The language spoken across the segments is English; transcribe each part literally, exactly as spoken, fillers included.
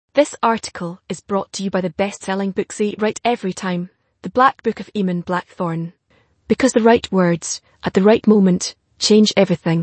This article is brought to you by the best-selling book Say It Right Every Time, The Black Book of Eamon Blackthorne. Because the right words, at the right moment, change everything.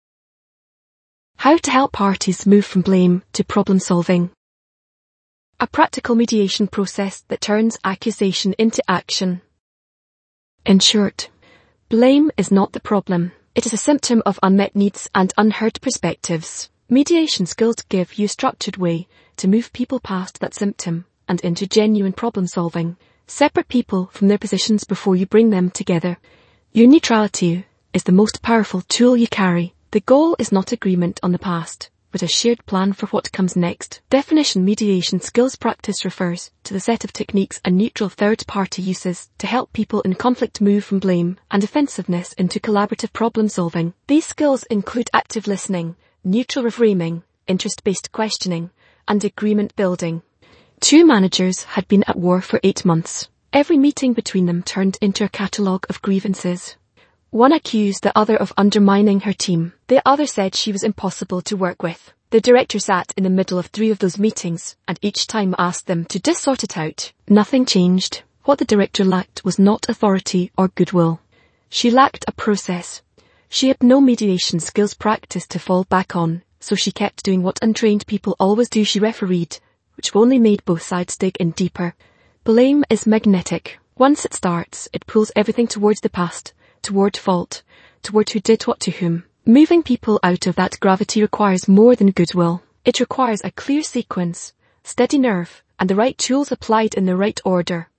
How to help parties move from blame to problem solving. A practical mediation process that turns accusation into action. In short, blame is not the problem. It is a symptom of unmet needs and unheard perspectives. Mediation skills give you a structured way to move people past that symptom and into genuine problem solving. Separate people from their positions before you bring them together. Your neutrality is the most powerful tool you carry. The goal is not agreement on the past, but a shared plan for what comes next. Definition: mediation skills practice refers to the set of techniques a neutral third party uses to help people in conflict move from blame and defensiveness into collaborative problem solving. These skills include active listening, neutral reframing, interest-based questioning, and agreement building. Two managers had been at war for eight months. Every meeting between them turned into a catalogue of grievances. One accused the other of undermining her team. The other said she was impossible to work with. The director sat in the middle of three of those meetings and each time asked them to just sort it out. Nothing changed. What the director lacked was not authority or goodwill. She lacked a process. She had no mediation skills practice to fall back on, so she kept doing what untrained people always do. She refereed, which only made both sides dig in deeper. Blame is magnetic. Once it starts, it pulls everything towards the past, toward fault, toward who did what to whom. Moving people out of that gravity requires more than goodwill. It requires a clear sequence, steady nerve, and the right tools applied in the right order.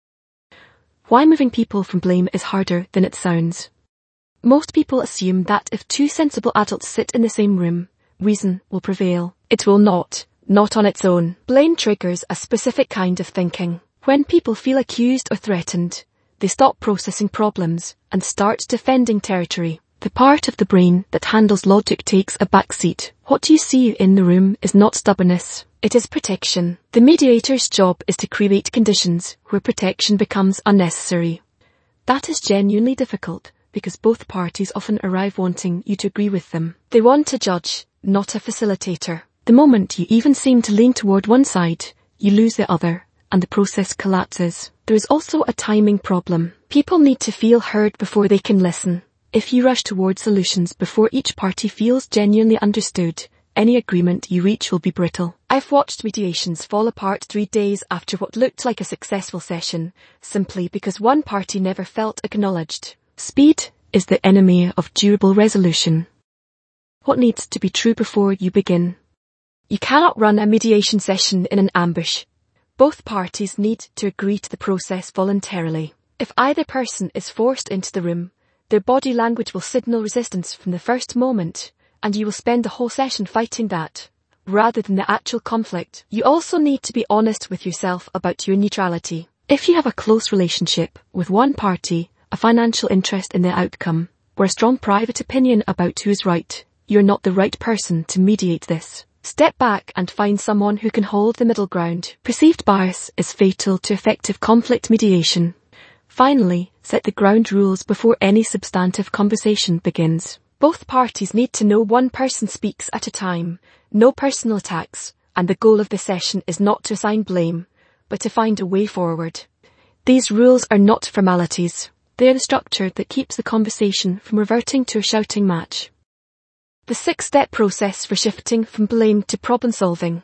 Why moving people from blame is harder than it sounds. Most people assume that if two sensible adults sit in the same room, reason will prevail. It will not, not on its own. Blame triggers a specific kind of thinking. When people feel accused or threatened, they stop processing problems and start defending territory. The part of the brain that handles logic takes a backseat. What you see in the room is not stubbornness, it is protection. The mediator's job is to create conditions where protection becomes unnecessary. That is genuinely difficult because both parties often arrive wanting you to agree with them. They want a judge, not a facilitator. The moment you even seem to lean toward one side, you lose the other, and the process collapses. There is also a timing problem. People need to feel heard before they can listen. If you rush toward solutions before each party feels genuinely understood, any agreement you reach will be brittle. I've watched mediations fall apart three days after what looked like a successful session, simply because one party never felt acknowledged. Speed is the enemy of durable resolution. What needs to be true before you begin? You cannot run a mediation session in an ambush. Both parties need to agree to the process voluntarily. If either person is forced into the room, their body language will signal resistance from the first moment, and you will spend the whole session fighting that, rather than the actual conflict. You also need to be honest with yourself about your neutrality. If you have a close relationship with one party, a financial interest in the outcome, or a strong private opinion about who is right, you're not the right person to mediate this. Step back and find someone who can hold the middle ground. Perceived bias is fatal to effective conflict mediation. Finally, set the ground rules before any substantive conversation begins. Both parties need to know one person speaks at a time, no personal attacks, and the goal of the session is not to assign blame, but to find a way forward. These rules are not formalities. They are the structure that keeps the conversation from reverting to a shouting match. The six-step process for shifting from blame to problem solving.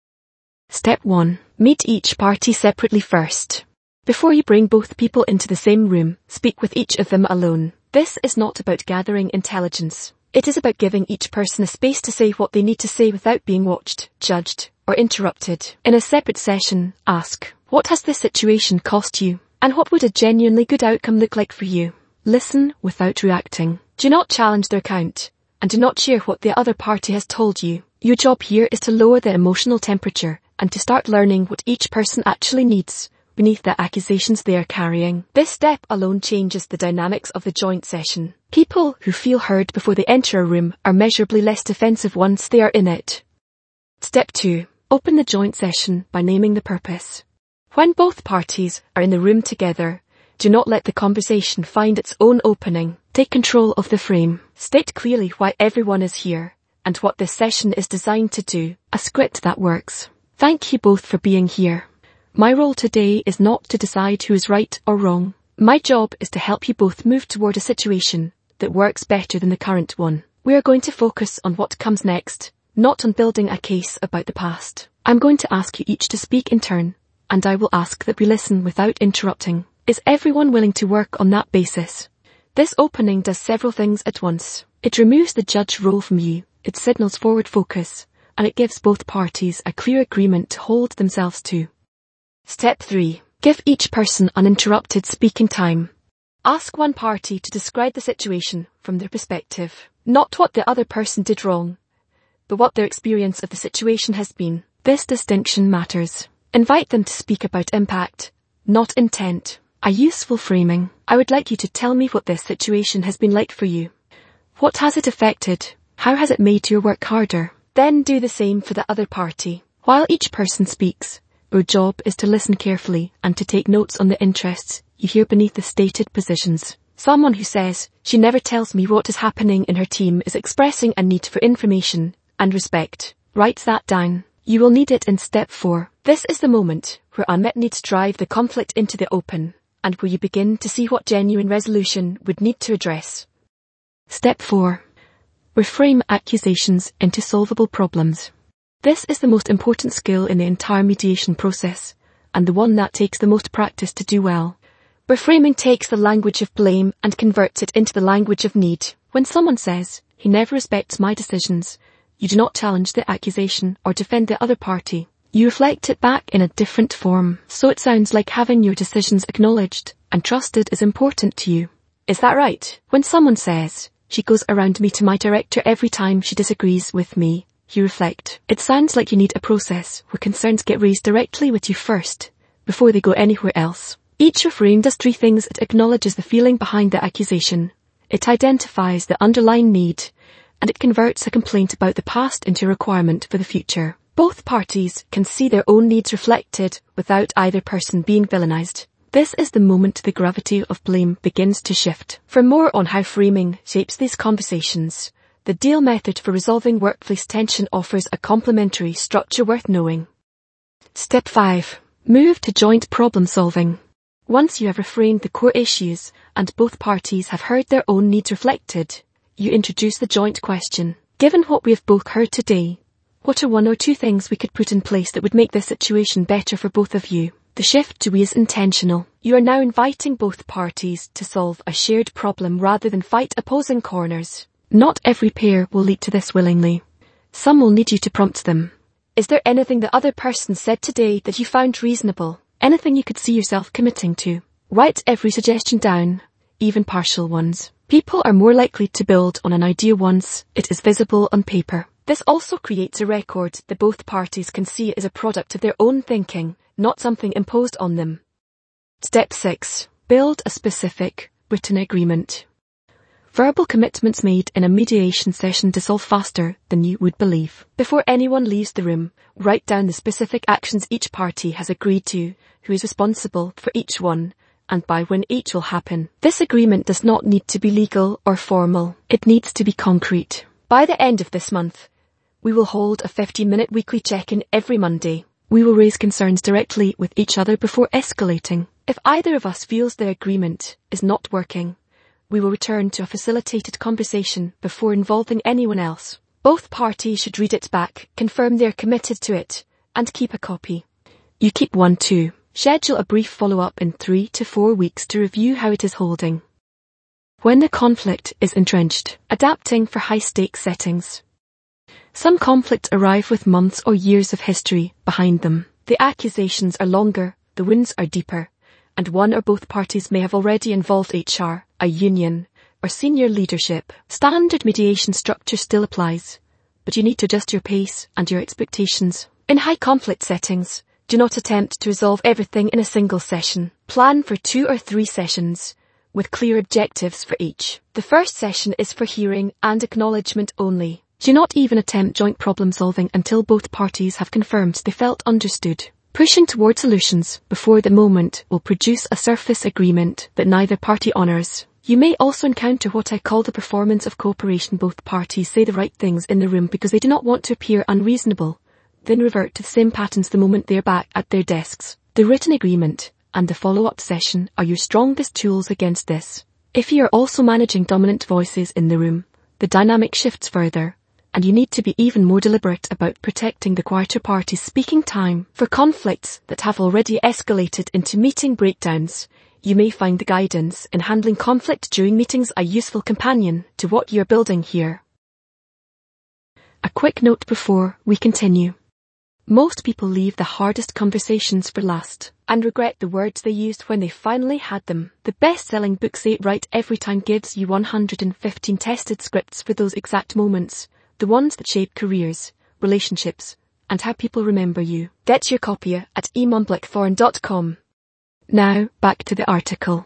Step one. Meet each party separately first. Before you bring both people into the same room, speak with each of them alone. This is not about gathering intelligence. It is about giving each person a space to say what they need to say without being watched, judged, or interrupted. In a separate session, ask, what has this situation cost you? And what would a genuinely good outcome look like for you? Listen without reacting. Do not challenge their account. And do not share what the other party has told you. Your job here is to lower the emotional temperature and to start learning what each person actually needs beneath the accusations they are carrying. This step alone changes the dynamics of the joint session. People who feel heard before they enter a room are measurably less defensive once they are in it. Step two. Open the joint session by naming the purpose. When both parties are in the room together, do not let the conversation find its own opening. Take control of the frame. State clearly why everyone is here and what this session is designed to do. A script that works. Thank you both for being here. My role today is not to decide who is right or wrong. My job is to help you both move toward a situation that works better than the current one. We are going to focus on what comes next, not on building a case about the past. I'm going to ask you each to speak in turn, and I will ask that we listen without interrupting. Is everyone willing to work on that basis? This opening does several things at once. It removes the judge role from you, it signals forward focus, and it gives both parties a clear agreement to hold themselves to. Step three. Give each person uninterrupted speaking time. Ask one party to describe the situation from their perspective, not what the other person did wrong, but what their experience of the situation has been. This distinction matters. Invite them to speak about impact, not intent. A useful framing. I would like you to tell me what this situation has been like for you. What has it affected? How has it made your work harder? Then do the same for the other party. While each person speaks, your job is to listen carefully and to take notes on the interests you hear beneath the stated positions. Someone who says, "She never tells me what is happening in her team," is expressing a need for information and respect. Write that down. You will need it in step four. This is the moment where unmet needs drive the conflict into the open, and where you begin to see what genuine resolution would need to address. Step four. Reframe accusations into solvable problems. This is the most important skill in the entire mediation process, and the one that takes the most practice to do well. Reframing takes the language of blame and converts it into the language of need. When someone says, "He never respects my decisions," you do not challenge the accusation or defend the other party. You reflect it back in a different form, so it sounds like having your decisions acknowledged and trusted is important to you. Is that right? When someone says, "She goes around me to my director every time she disagrees with me," you reflect. It sounds like you need a process where concerns get raised directly with you first, before they go anywhere else. Each refrain does three things. It acknowledges the feeling behind the accusation, it identifies the underlying need, and it converts a complaint about the past into a requirement for the future. Both parties can see their own needs reflected without either person being villainized. This is the moment the gravity of blame begins to shift. For more on how framing shapes these conversations, the DEAL method for resolving workplace tension offers a complementary structure worth knowing. Step five. Move to joint problem solving. Once you have reframed the core issues and both parties have heard their own needs reflected, you introduce the joint question. Given what we have both heard today, what are one or two things we could put in place that would make this situation better for both of you? The shift to we is intentional. You are now inviting both parties to solve a shared problem rather than fight opposing corners. Not every pair will leap to this willingly. Some will need you to prompt them. Is there anything the other person said today that you found reasonable? Anything you could see yourself committing to? Write every suggestion down, even partial ones. People are more likely to build on an idea once it is visible on paper. This also creates a record that both parties can see as a product of their own thinking, not something imposed on them. Step six. Build a specific, written agreement. Verbal commitments made in a mediation session dissolve faster than you would believe. Before anyone leaves the room, write down the specific actions each party has agreed to, who is responsible for each one, and by when each will happen. This agreement does not need to be legal or formal. It needs to be concrete. By the end of this month, we will hold a fifteen-minute weekly check-in every Monday. We will raise concerns directly with each other before escalating. If either of us feels the agreement is not working, we will return to a facilitated conversation before involving anyone else. Both parties should read it back, confirm they are committed to it, and keep a copy. You keep one too. Schedule a brief follow-up in three to four weeks to review how it is holding. When the conflict is entrenched, adapting for high-stakes settings. Some conflicts arrive with months or years of history behind them. The accusations are longer, the wounds are deeper, and one or both parties may have already involved H R, a union, or senior leadership. Standard mediation structure still applies, but you need to adjust your pace and your expectations. In high conflict settings, do not attempt to resolve everything in a single session. Plan for two or three sessions, with clear objectives for each. The first session is for hearing and acknowledgement only. Do not even attempt joint problem solving until both parties have confirmed they felt understood. Pushing toward solutions before the moment will produce a surface agreement that neither party honours. You may also encounter what I call the performance of cooperation. Both parties say the right things in the room because they do not want to appear unreasonable, then revert to the same patterns the moment they're back at their desks. The written agreement and the follow-up session are your strongest tools against this. If you are also managing dominant voices in the room, the dynamic shifts further, and you need to be even more deliberate about protecting the quieter party's speaking time. For conflicts that have already escalated into meeting breakdowns, you may find the guidance in handling conflict during meetings a useful companion to what you're building here. A quick note before we continue. Most people leave the hardest conversations for last and regret the words they used when they finally had them. The best-selling book Say It Right Every Time gives you one hundred fifteen tested scripts for those exact moments, the ones that shape careers, relationships, and how people remember you. Get your copy at eamon blackthorn dot com. Now, back to the article.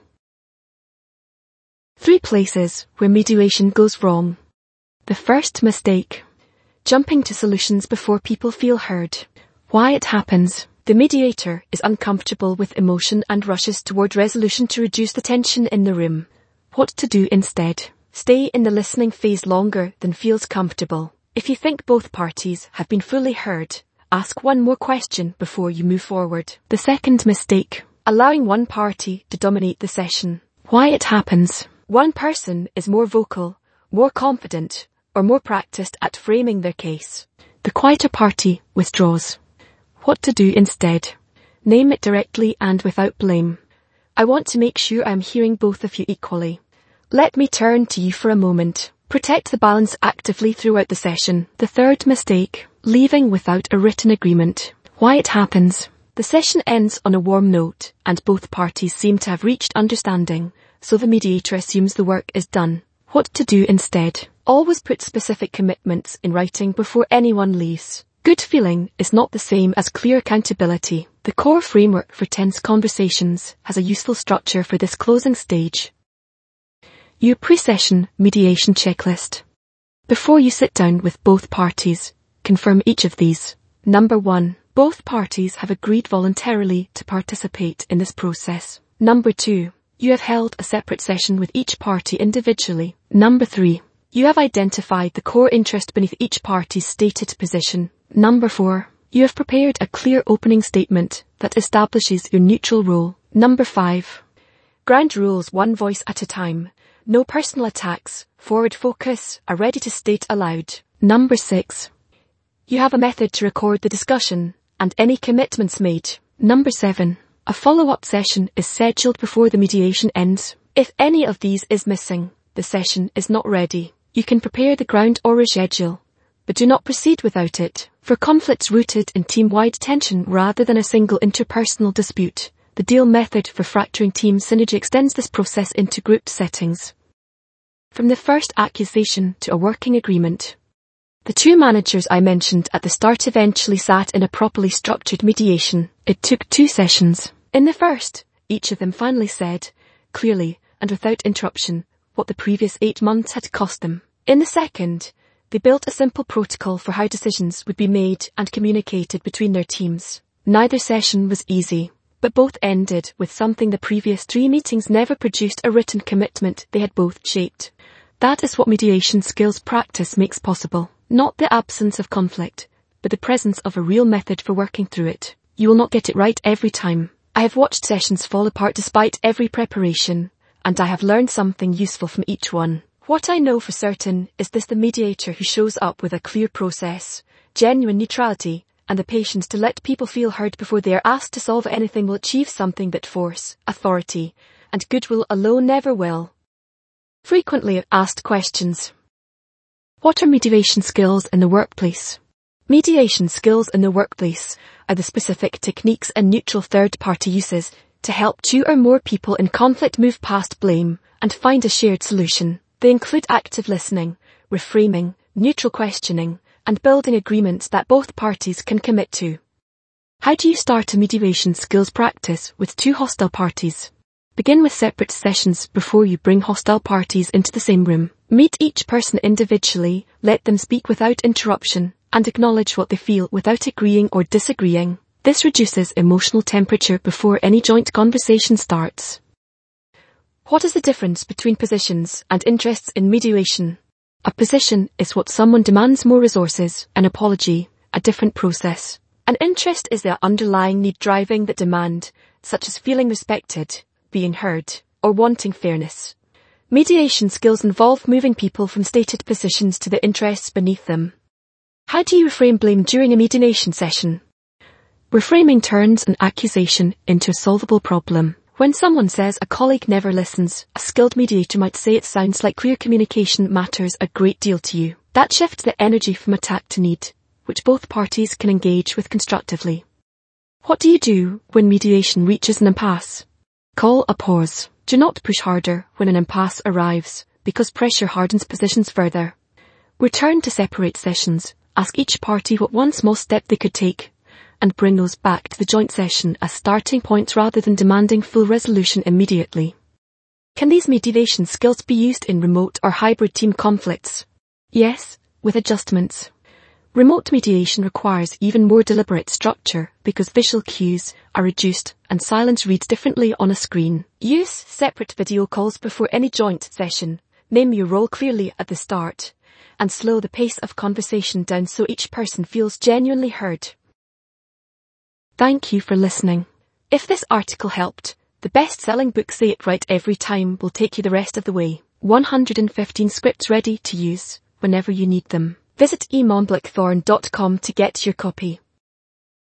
Three places where mediation goes wrong. The first mistake. Jumping to solutions before people feel heard. Why it happens. The mediator is uncomfortable with emotion and rushes toward resolution to reduce the tension in the room. What to do instead? Stay in the listening phase longer than feels comfortable. If you think both parties have been fully heard, ask one more question before you move forward. The second mistake. Allowing one party to dominate the session. Why it happens. One person is more vocal, more confident, or more practiced at framing their case. The quieter party withdraws. What to do instead? Name it directly and without blame. I want to make sure I'm hearing both of you equally. Let me turn to you for a moment. Protect the balance actively throughout the session. The third mistake. Leaving without a written agreement. Why it happens. The session ends on a warm note, and both parties seem to have reached understanding, so the mediator assumes the work is done. What to do instead? Always put specific commitments in writing before anyone leaves. Good feeling is not the same as clear accountability. The core framework for tense conversations has a useful structure for this closing stage. Your pre-session mediation checklist. Before you sit down with both parties, confirm each of these. Number one. Both parties have agreed voluntarily to participate in this process. Number two. You have held a separate session with each party individually. Number three. You have identified the core interest beneath each party's stated position. Number four. You have prepared a clear opening statement that establishes your neutral role. Number five. Ground rules one voice at a time. No personal attacks. Forward focus. Are ready to state aloud. Number six. You have a method to record the discussion and any commitments made. Number seven. A follow-up session is scheduled before the mediation ends. If any of these is missing, the session is not ready. You can prepare the ground or reschedule, but do not proceed without it. For conflicts rooted in team-wide tension rather than a single interpersonal dispute, the deal method for fracturing team synergy extends this process into grouped settings. From the first accusation to a working agreement. The two managers I mentioned at the start eventually sat in a properly structured mediation. It took two sessions. In the first, each of them finally said, clearly and without interruption, what the previous eight months had cost them. In the second, they built a simple protocol for how decisions would be made and communicated between their teams. Neither session was easy, but both ended with something the previous three meetings never produced: a written commitment they had both shaped. That is what mediation skills practice makes possible. Not the absence of conflict, but the presence of a real method for working through it. You will not get it right every time. I have watched sessions fall apart despite every preparation, and I have learned something useful from each one. What I know for certain is this: the mediator who shows up with a clear process, genuine neutrality, and the patience to let people feel heard before they are asked to solve anything will achieve something that force, authority, and goodwill alone never will. Frequently asked questions. What are mediation skills in the workplace? Mediation skills in the workplace are the specific techniques and neutral third-party uses to help two or more people in conflict move past blame and find a shared solution. They include active listening, reframing, neutral questioning, and building agreements that both parties can commit to. How do you start a mediation skills practice with two hostile parties? Begin with separate sessions before you bring hostile parties into the same room. Meet each person individually, let them speak without interruption, and acknowledge what they feel without agreeing or disagreeing. This reduces emotional temperature before any joint conversation starts. What is the difference between positions and interests in mediation? A position is what someone demands more resources, an apology, a different process. An interest is the underlying need driving that demand, such as feeling respected, being heard, or wanting fairness. Mediation skills involve moving people from stated positions to the interests beneath them. How do you reframe blame during a mediation session? Reframing turns an accusation into a solvable problem. When someone says a colleague never listens, a skilled mediator might say it sounds like clear communication matters a great deal to you. That shifts the energy from attack to need, which both parties can engage with constructively. What do you do when mediation reaches an impasse? Call a pause. Do not push harder when an impasse arrives, because pressure hardens positions further. Return to separate sessions. Ask each party what one small step they could take, and bring those back to the joint session as starting points rather than demanding full resolution immediately. Can these mediation skills be used in remote or hybrid team conflicts? Yes, with adjustments. Remote mediation requires even more deliberate structure because visual cues are reduced and silence reads differently on a screen. Use separate video calls before any joint session. Name your role clearly at the start and slow the pace of conversation down so each person feels genuinely heard. Thank you for listening. If this article helped, the best-selling book Say It Right Every Time will take you the rest of the way. one hundred fifteen scripts ready to use whenever you need them. Visit e mon blackthorn dot com to get your copy.